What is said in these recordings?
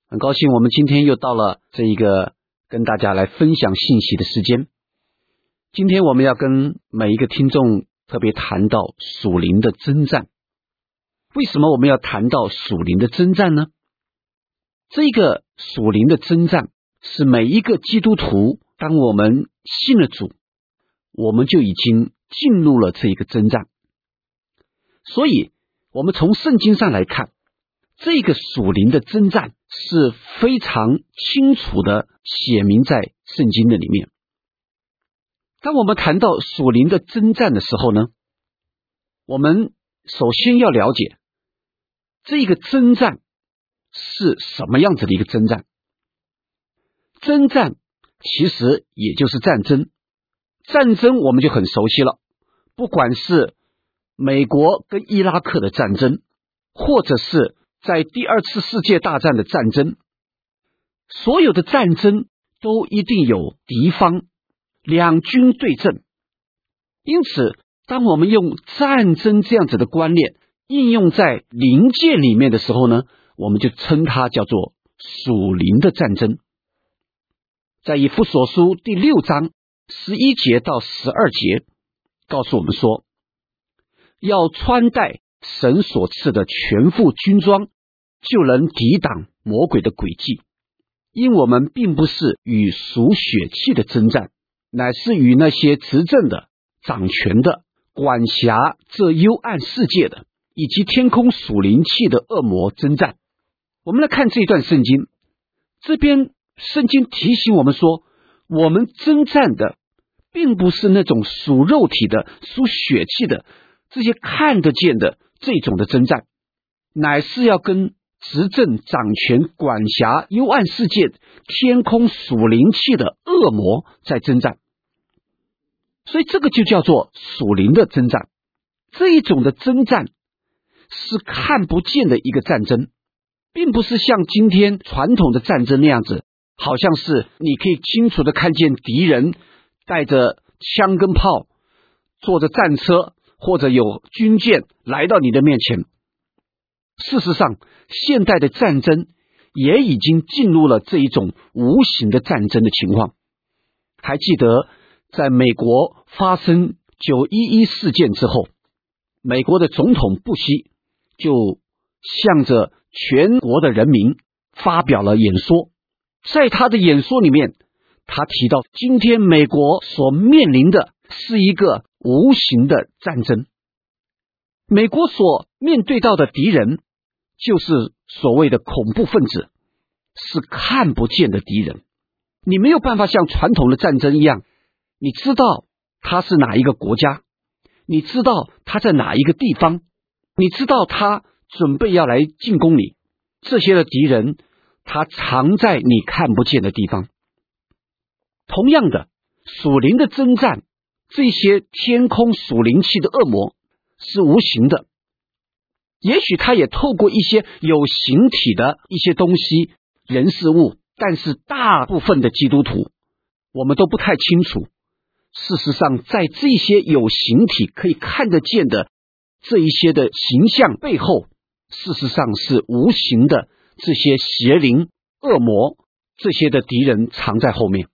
很高兴我们今天又到了这一个跟大家来分享信息的时间。今天我们要跟每一个听众特别谈到属灵的征战。为什么我们要谈到属灵的征战呢？这个属灵的征战是每一个基督徒，当我们信了主，我们就已经进入了这个征战。所以我们从圣经上来看，这个属灵的征战是非常清楚的写明在圣经的里面。当我们谈到属灵的征战的时候呢，我们首先要了解这个征战是什么样子的一个征战。征战其实也就是战争，战争我们就很熟悉了，不管是美国跟伊拉克的战争，或者是在第二次世界大战的战争，所有的战争都一定有敌方，两军对阵。因此当我们用战争这样子的观念应用在灵界里面的时候呢，我们就称它叫做属灵的战争。在以弗所书第6章11节到12节告诉我们说，要穿戴神所赐的全副军装，就能抵挡魔鬼的诡计。因我们并不是与属血气的征战，乃是与那些执政的、掌权的、管辖这幽暗世界的，以及天空属灵气的恶魔征战。我们来看这一段圣经，这边圣经提醒我们说，我们征战的并不是那种属肉体的、属血气的这些看得见的这种的征战，乃是要跟执政、掌权、管辖幽暗世界、天空属灵气的恶魔在征战。所以这个就叫做属灵的征战。这一种的征战是看不见的一个战争，并不是像今天传统的战争那样子，好像是你可以清楚的看见敌人带着枪跟炮，坐着战车或者有军舰来到你的面前。事实上，现代的战争也已经进入了这一种无形的战争的情况。还记得在美国发生911事件之后，美国的总统布希就向着全国的人民发表了演说。在他的演说里面，他提到今天美国所面临的是一个无形的战争。美国所面对到的敌人就是所谓的恐怖分子，是看不见的敌人。你没有办法像传统的战争一样，你知道他是哪一个国家，你知道他在哪一个地方，你知道他准备要来进攻你。这些的敌人他藏在你看不见的地方。同样的，属灵的征战，这些天空属灵气的恶魔是无形的，也许他也透过一些有形体的一些东西、人事物，但是大部分的基督徒我们都不太清楚。事实上，在这些有形体可以看得见的这一些的形象背后，事实上是无形的这些邪灵、恶魔，这些的敌人藏在后面。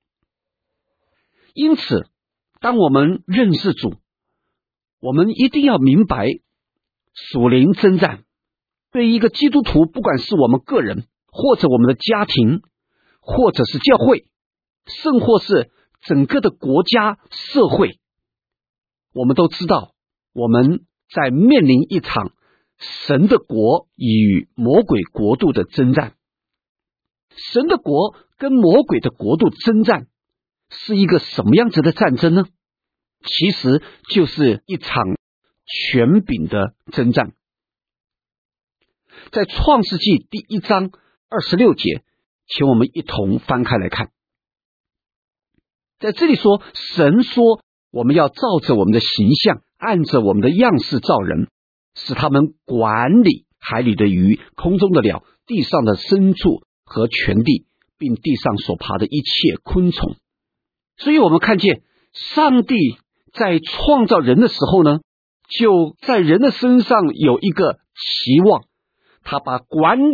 因此当我们认识主，我们一定要明白属灵征战对一个基督徒，不管是我们个人，或者我们的家庭，或者是教会，甚或是整个的国家社会，我们都知道我们在面临一场神的国与魔鬼国度的征战。神的国跟魔鬼的国度征战是一个什么样子的战争呢？其实就是一场权柄的征战。在创世纪第1章26节，请我们一同翻开来看。在这里说，神说我们要照着我们的形象，按着我们的样式造人，使他们管理海里的鱼、空中的鸟、地上的牲畜和全地，并地上所爬的一切昆虫。所以我们看见上帝在创造人的时候呢，就在人的身上有一个期望，他把管理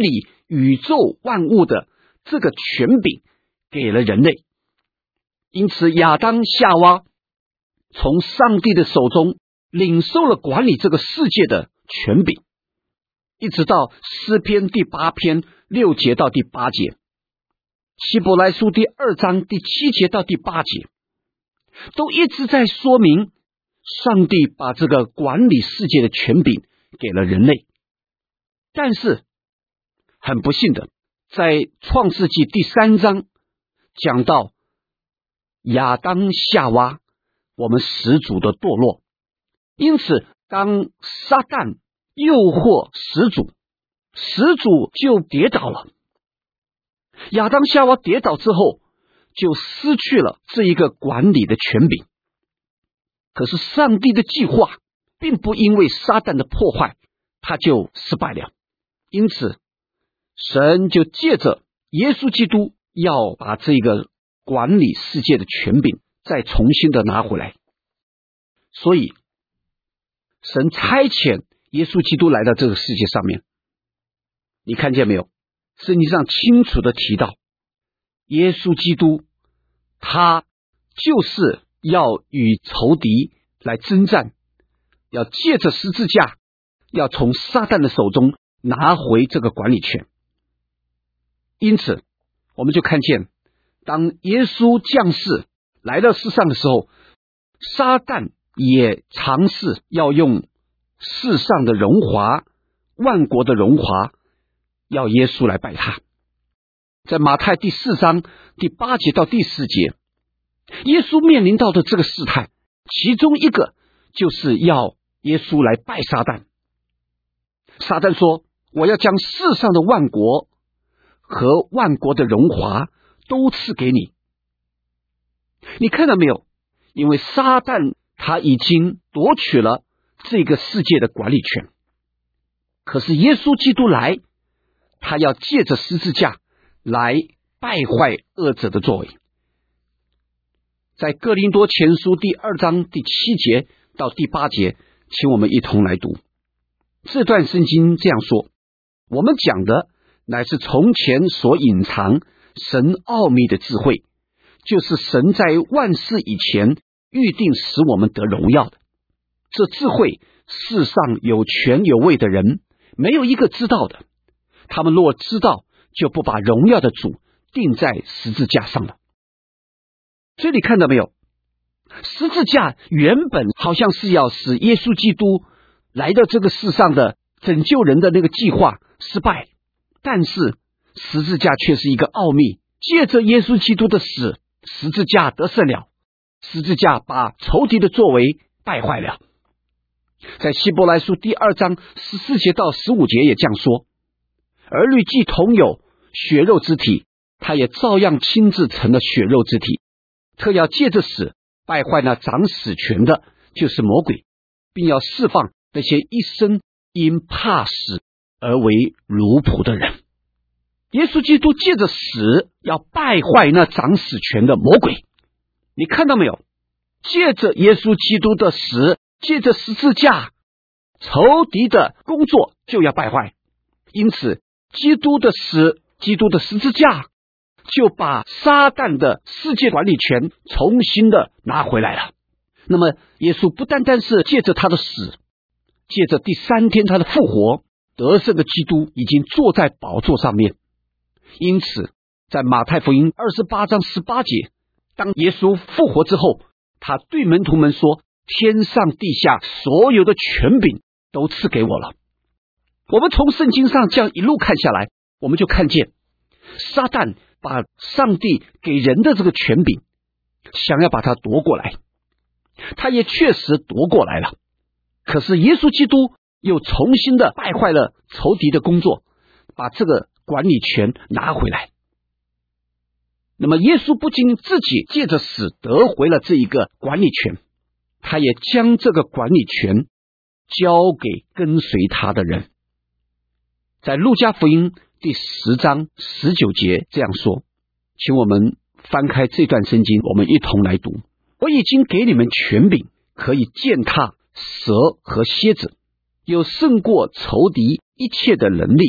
宇宙万物的这个权柄给了人类。因此亚当夏娃从上帝的手中领受了管理这个世界的权柄，一直到诗篇第8篇6节到第8节，希伯来书第2章第7节到第8节，都一直在说明上帝把这个管理世界的权柄给了人类。但是很不幸的，在创世纪第3章讲到亚当夏娃我们始祖的堕落，因此当撒旦诱惑始祖，始祖就跌倒了。亚当夏娃跌倒之后，就失去了这一个管理的权柄。可是上帝的计划并不因为撒旦的破坏他就失败了，因此神就借着耶稣基督要把这个管理世界的权柄再重新的拿回来。所以神差遣耶稣基督来到这个世界上面，你看见没有？圣经上清楚的提到，耶稣基督他就是要与仇敌来征战，要借着十字架要从撒旦的手中拿回这个管理权。因此我们就看见，当耶稣降世来到世上的时候，撒旦也尝试要用世上的荣华，万国的荣华，要耶稣来拜他。在马太第4章第8节到第10节，耶稣面临到的这个试探，其中一个就是要耶稣来拜撒旦。撒旦说，我要将世上的万国和万国的荣华都赐给你。你看到没有？因为撒旦他已经夺取了这个世界的管理权，可是耶稣基督来，他要借着十字架来败坏恶者的作为。在哥林多前书第2章第7节到第8节，请我们一同来读这段圣经。这样说，我们讲的乃是从前所隐藏神奥秘的智慧，就是神在万事以前预定使我们得荣耀的。这智慧世上有权有位的人没有一个知道的，他们若知道，就不把荣耀的主钉在十字架上了。所以你看到没有？十字架原本好像是要使耶稣基督来到这个世上的拯救人的那个计划失败，但是十字架却是一个奥秘，借着耶稣基督的死，十字架得胜了，十字架把仇敌的作为败坏了。在希伯来书第2章14节到15节也这样说，儿女既同有血肉之体，他也照样亲自成了血肉之体，特要借着死败坏那掌死权的，就是魔鬼，并要释放那些一生因怕死而为奴仆的人。耶稣基督借着死要败坏那掌死权的魔鬼。你看到没有？借着耶稣基督的死，借着十字架，仇敌的工作就要败坏。因此基督的死，基督的十字架就把撒旦的世界管理权重新的拿回来了。那么耶稣不单单是借着他的死，借着第3天他的复活，得胜的基督已经坐在宝座上面。因此在马太福音28章18节，当耶稣复活之后，他对门徒们说，天上地下所有的权柄都赐给我了。我们从圣经上这样一路看下来，我们就看见撒旦把上帝给人的这个权柄想要把它夺过来，他也确实夺过来了。可是耶稣基督又重新的败坏了仇敌的工作，把这个管理权拿回来。那么耶稣不仅自己借着死得回了这一个管理权，他也将这个管理权交给跟随他的人。在路加福音第10章19节这样说，请我们翻开这段圣经，我们一同来读。我已经给你们权柄，可以践踏蛇和蝎子，有胜过仇敌一切的能力，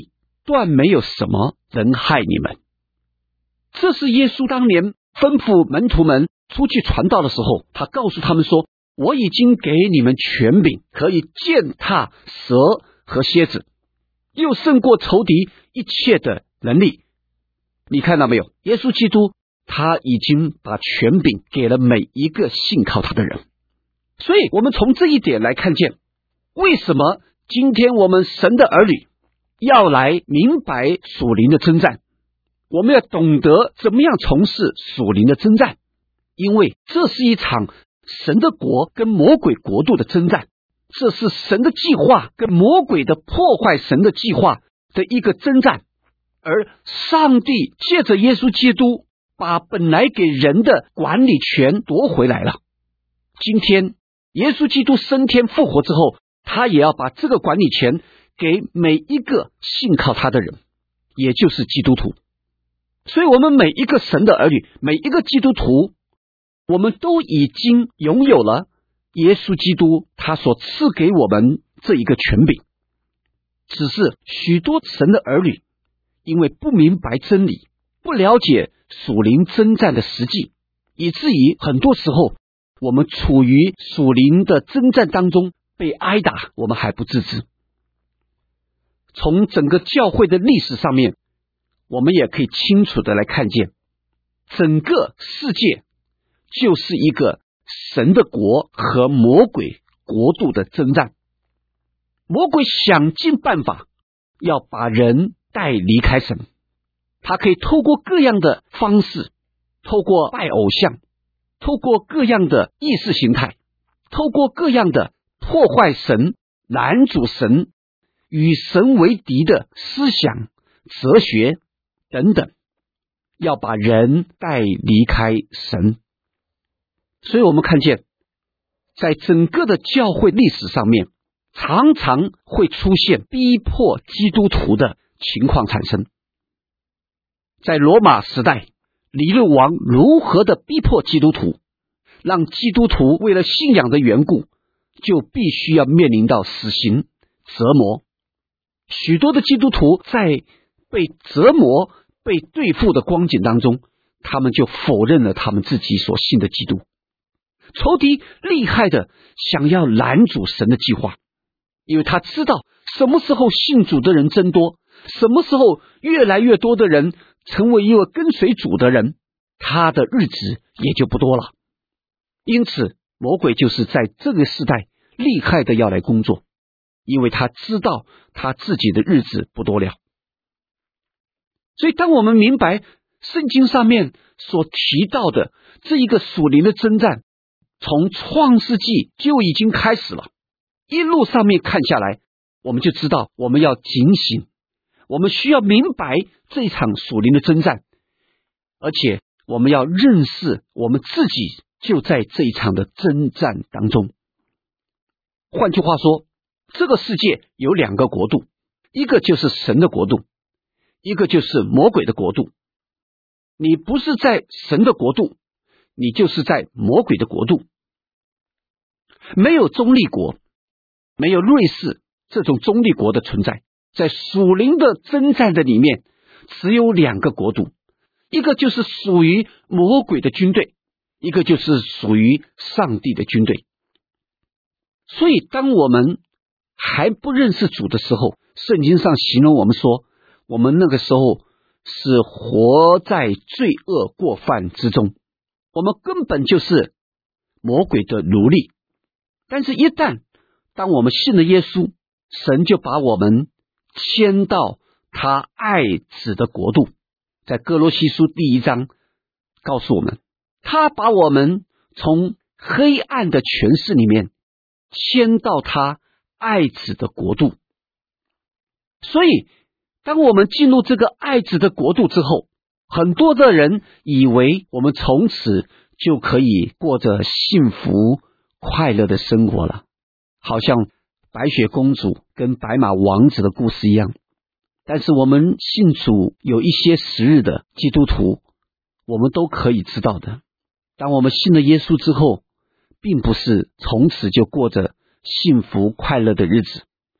断没有什么人害你们。这是耶稣当年吩咐门徒们出去传道的时候，他告诉他们说，我已经给你们权柄，可以践踏蛇和蝎子，又胜过仇敌一切的能力。你看到没有？耶稣基督他已经把权柄给了每一个信靠他的人。所以我们从这一点来看见，为什么今天我们神的儿女要来明白属灵的征战，我们要懂得怎么样从事属灵的征战，因为这是一场神的国跟魔鬼国度的征战，这是神的计划跟魔鬼的破坏神的计划的一个征战。而上帝借着耶稣基督把本来给人的管理权夺回来了。今天耶稣基督升天复活之后，他也要把这个管理权给每一个信靠他的人，也就是基督徒。所以我们每一个神的儿女，每一个基督徒，我们都已经拥有了耶稣基督他所赐给我们这一个权柄。只是许多神的儿女因为不明白真理，不了解属灵征战的实际，以至于很多时候我们处于属灵的征战当中被挨打，我们还不自知。从整个教会的历史上面，我们也可以清楚的来看见，整个世界就是一个神的国和魔鬼国度的征战。魔鬼想尽办法要把人带离开神，他可以透过各样的方式，透过拜偶像，透过各样的意识形态，透过各样的破坏神、拦阻神、与神为敌的思想、哲学等等，要把人带离开神。所以我们看见在整个的教会历史上面，常常会出现逼迫基督徒的情况产生。在罗马时代，尼禄王如何的逼迫基督徒，让基督徒为了信仰的缘故，就必须要面临到死刑、折磨。许多的基督徒在被折磨、被对付的光景当中，他们就否认了他们自己所信的基督。仇敌厉害的想要拦阻神的计划，因为他知道什么时候信主的人增多，什么时候越来越多的人成为一个跟随主的人，他的日子也就不多了。因此魔鬼就是在这个时代厉害的要来工作，因为他知道他自己的日子不多了。所以当我们明白圣经上面所提到的这一个属灵的征战，从创世纪就已经开始了，一路上面看下来，我们就知道我们要警醒，我们需要明白这一场属灵的征战，而且我们要认识我们自己就在这一场的征战当中。换句话说，这个世界有两个国度，一个就是神的国度，一个就是魔鬼的国度。你不是在神的国度，你就是在魔鬼的国度。没有中立国，没有瑞士这种中立国的存在，在属灵的征战的里面，只有两个国度，一个就是属于魔鬼的军队，一个就是属于上帝的军队。所以当我们还不认识主的时候，圣经上形容我们说，我们那个时候是活在罪恶过犯之中，我们根本就是魔鬼的奴隶。但是一旦当我们信了耶稣，神就把我们迁到他爱子的国度。在哥罗西书第1章告诉我们，他把我们从黑暗的权势里面迁到他爱子的国度。所以当我们进入这个爱子的国度之后，很多的人以为我们从此就可以过着幸福快乐的生活了，好像白雪公主跟白马王子的故事一样。但是我们信主有一些时日的基督徒，我们都可以知道的，当我们信了耶稣之后，并不是从此就过着幸福快乐的日子。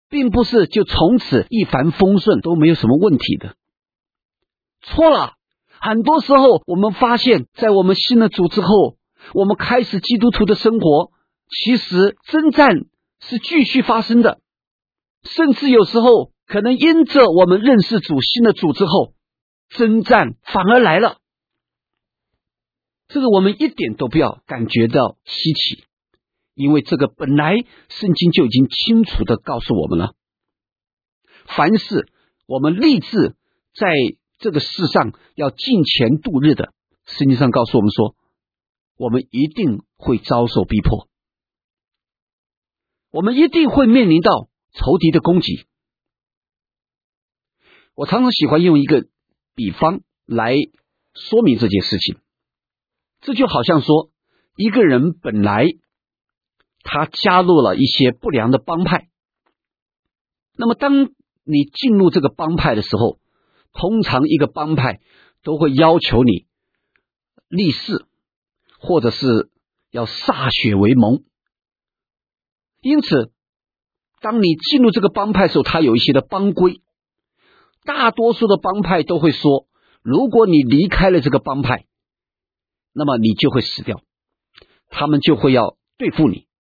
并不是就从此一帆风顺都没有什么问题的。错了，很多时候我们发现，在我们信了主之后，我们开始基督徒的生活，其实征战是继续发生的，甚至有时候可能因着我们认识主、信了主之后，征战反而来了。这个我们一点都不要感觉到稀奇，因为这个本来圣经就已经清楚地告诉我们了。凡是我们立志在这个世上要敬虔度日的，圣经上告诉我们说，我们一定会遭受逼迫，我们一定会面临到仇敌的攻击。我常常喜欢用一个比方来说明这件事情。这就好像说，一个人本来他加入了一些不良的帮派，那么当你进入这个帮派的时候，通常一个帮派都会要求你立誓，或者是要歃血为盟。因此当你进入这个帮派的时候，它有一些的帮规，大多数的帮派都会说，如果你离开了这个帮派，那么你就会死掉，他们就会要对付你。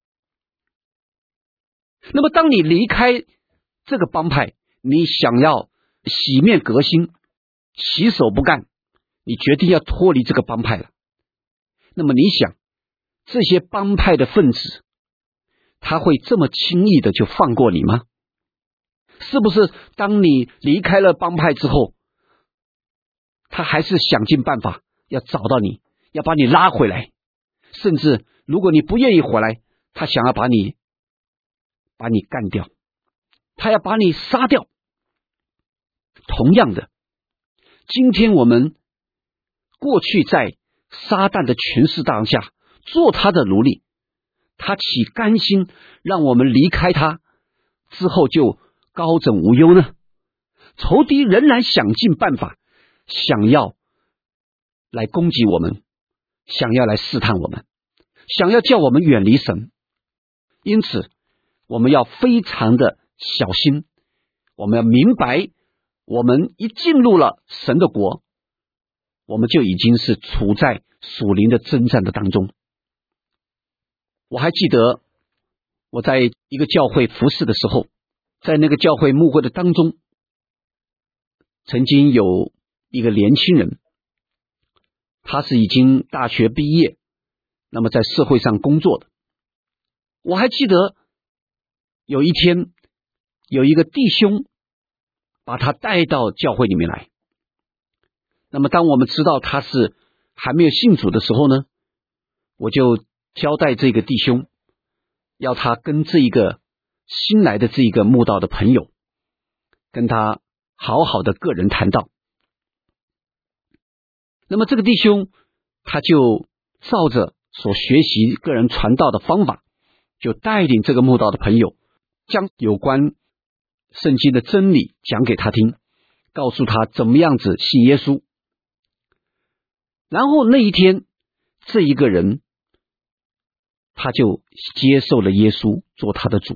那么当你离开这个帮派，你想要洗面革新，洗手不干，你决定要脱离这个帮派了。那么你想，这些帮派的分子，他会这么轻易的就放过你吗？是不是当你离开了帮派之后，他还是想尽办法要找到你，要把你拉回来，甚至如果你不愿意回来，他想要把你干掉，他要把你杀掉。同样的，今天我们过去在撒旦的权势当下做他的奴隶，他岂甘心让我们离开他之后就高枕无忧呢？仇敌仍然想尽办法，想要来攻击我们，想要来试探我们，想要叫我们远离神。因此我们要非常的小心，我们要明白，我们一进入了神的国，我们就已经是处在属灵的征战的当中。我还记得我在一个教会服侍的时候，在那个教会牧会的当中，曾经有一个年轻人，他是已经大学毕业，那么在社会上工作的。我还记得有一天，有一个弟兄把他带到教会里面来。那么当我们知道他是还没有信主的时候呢，我就交代这个弟兄，要他跟这一个新来的这一个慕道的朋友，跟他好好的个人谈道。那么这个弟兄他就照着所学习个人传道的方法，就带领这个慕道的朋友将有关圣经的真理讲给他听，告诉他怎么样子信耶稣。然后那一天，这一个人他就接受了耶稣做他的主。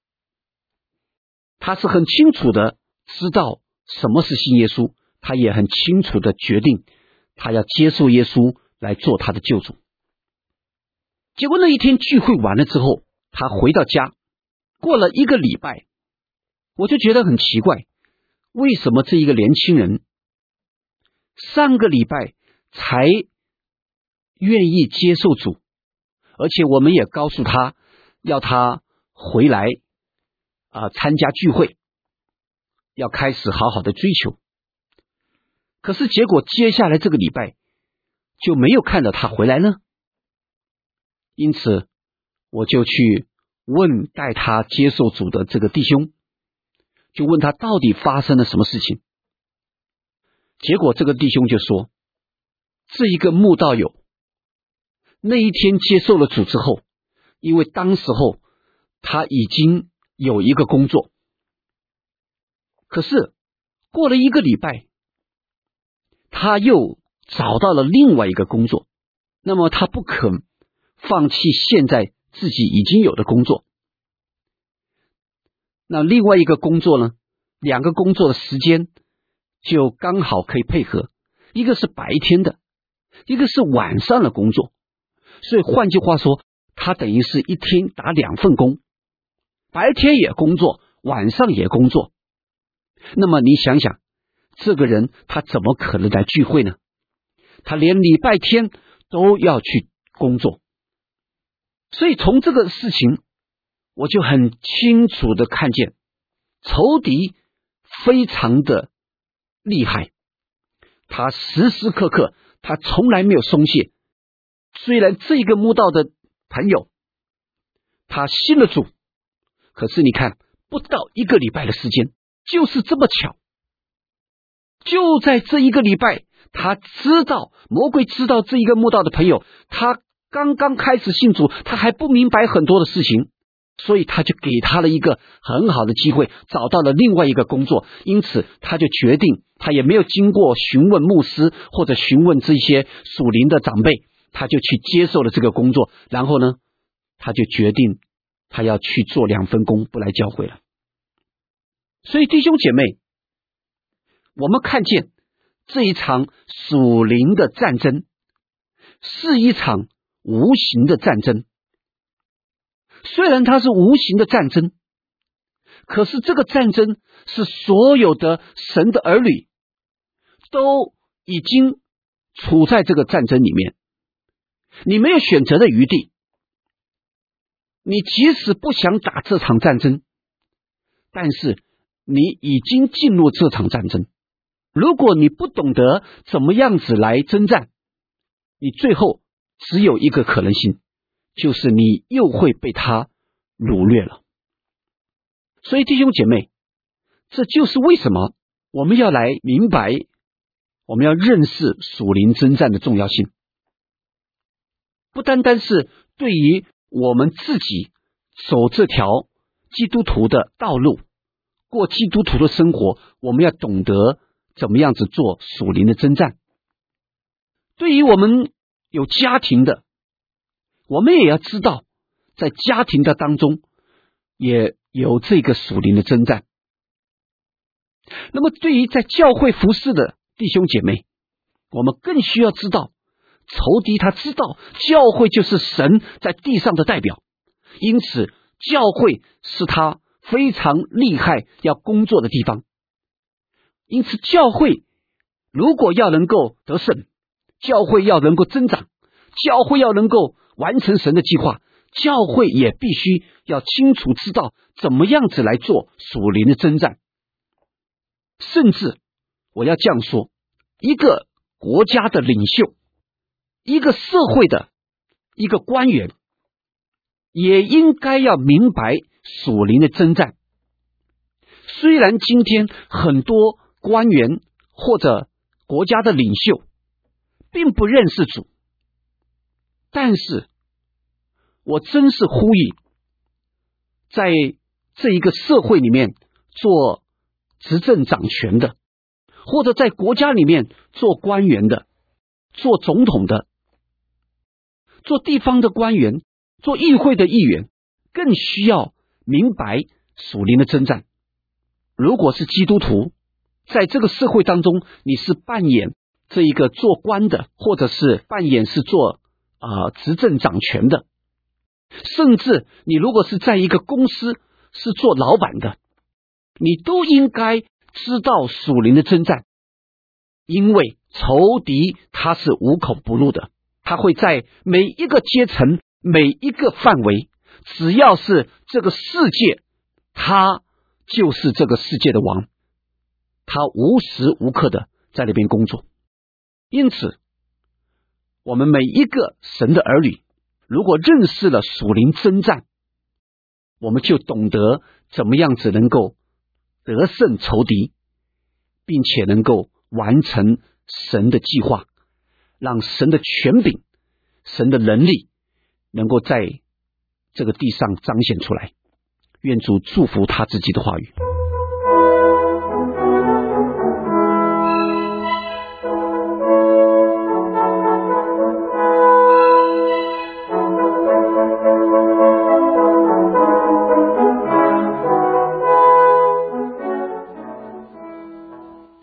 他是很清楚的知道什么是信耶稣，他也很清楚的决定他要接受耶稣来做他的救主。结果那一天聚会完了之后，他回到家，过了1个礼拜，我就觉得很奇怪，为什么这一个年轻人上个礼拜才愿意接受主，而且我们也告诉他要他回来参加聚会，要开始好好的追求。可是结果接下来这个礼拜就没有看到他回来呢。因此我就去问带他接受主的这个弟兄，就问他到底发生了什么事情。结果这个弟兄就说，这一个慕道友那一天接受了主之后，因为当时候他已经有一个工作，可是过了1个礼拜，他又找到了另外一个工作，那么他不肯放弃现在自己已经有的工作。 那另外一个工作呢，两个工作的时间就刚好可以配合，一个是白天的，一个是晚上的工作。所以换句话说，他等于是一天打2份工，白天也工作，晚上也工作。那么你想想，这个人他怎么可能来聚会呢？他连礼拜天都要去工作。所以从这个事情我就很清楚的看见仇敌非常的厉害，他时时刻刻他从来没有松懈。虽然这个慕道的朋友他信了主，可是你看不到1个礼拜的时间，就是这么巧，就在这1个礼拜，他知道魔鬼知道这一个慕道的朋友他刚刚开始信主，他还不明白很多的事情，所以他就给他了一个很好的机会，找到了另外一个工作。因此他就决定，他也没有经过询问牧师或者询问这些属灵的长辈，他就去接受了这个工作。然后呢，他就决定他要去做2份工，不来教会了。所以弟兄姐妹，我们看见这一场属灵的战争是一场无形的战争。虽然它是无形的战争，可是这个战争是所有的神的儿女都已经处在这个战争里面，你没有选择的余地。你即使不想打这场战争，但是你已经进入这场战争。如果你不懂得怎么样子来征战，你最后只有一个可能性，就是你又会被他掳掠了。所以弟兄姐妹，这就是为什么我们要来明白，我们要认识属灵征战的重要性。不单单是对于我们自己走这条基督徒的道路，过基督徒的生活，我们要懂得怎么样子做属灵的征战。对于我们有家庭的，我们也要知道，在家庭的当中也有这个属灵的征战。那么对于在教会服侍的弟兄姐妹，我们更需要知道，仇敌他知道教会就是神在地上的代表，因此教会是他非常厉害要工作的地方。因此教会如果要能够得胜，教会要能够增长，教会要能够完成神的计划，教会也必须要清楚知道怎么样子来做属灵的征战。甚至我要这样说，一个国家的领袖，一个社会的一个官员，也应该要明白属灵的征战。虽然今天很多官员或者国家的领袖并不认识主，但是我真是呼吁，在这一个社会里面做执政掌权的，或者在国家里面做官员的，做总统的，做地方的官员，做议会的议员，更需要明白属灵的征战。如果是基督徒，在这个社会当中，你是扮演这一个做官的，或者是扮演是做执政掌权的，甚至你如果是在一个公司是做老板的，你都应该知道属灵的征战。因为仇敌他是无孔不入的，他会在每一个阶层，每一个范围，只要是这个世界，他就是这个世界的王，他无时无刻的在那边工作。因此我们每一个神的儿女，如果认识了属灵征战，我们就懂得怎么样子能够得胜仇敌，并且能够完成神的计划，让神的权柄，神的能力能够在这个地上彰显出来。愿主祝福他自己的话语。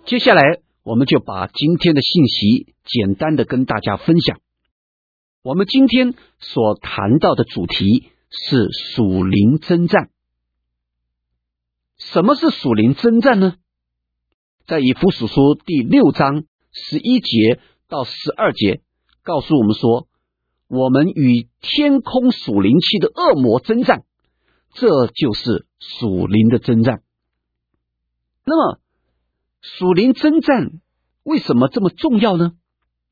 接下来我们就把今天的信息简单的跟大家分享。我们今天所谈到的主题是属灵征战。什么是属灵征战呢？在以弗所书第6章11节到12节告诉我们说，我们与天空属灵气的恶魔征战，这就是属灵的征战。那么属灵征战为什么这么重要呢？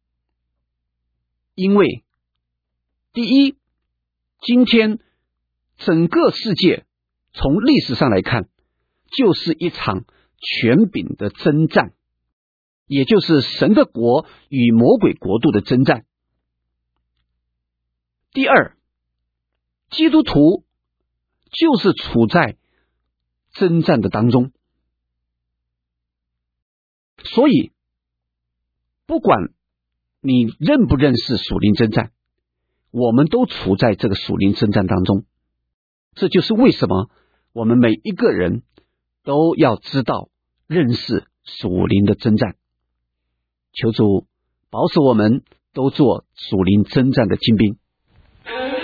因为第一，今天整个世界从历史上来看，就是一场权柄的征战，也就是神的国与魔鬼国度的征战。第二，基督徒就是处在征战的当中，所以不管你认不认识属灵征战，我们都处在这个属灵征战当中。这就是为什么我们每一个人都要知道认识属灵的征战。求主保守我们都做属灵征战的精兵。